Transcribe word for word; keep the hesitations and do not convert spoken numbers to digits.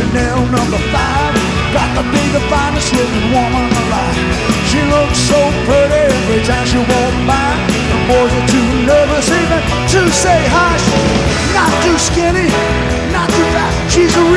Chanel number five. Got to be the finest looking woman alive. She looks so pretty every time she walks by. The boys are too nervous even to say hi. She's not too skinny,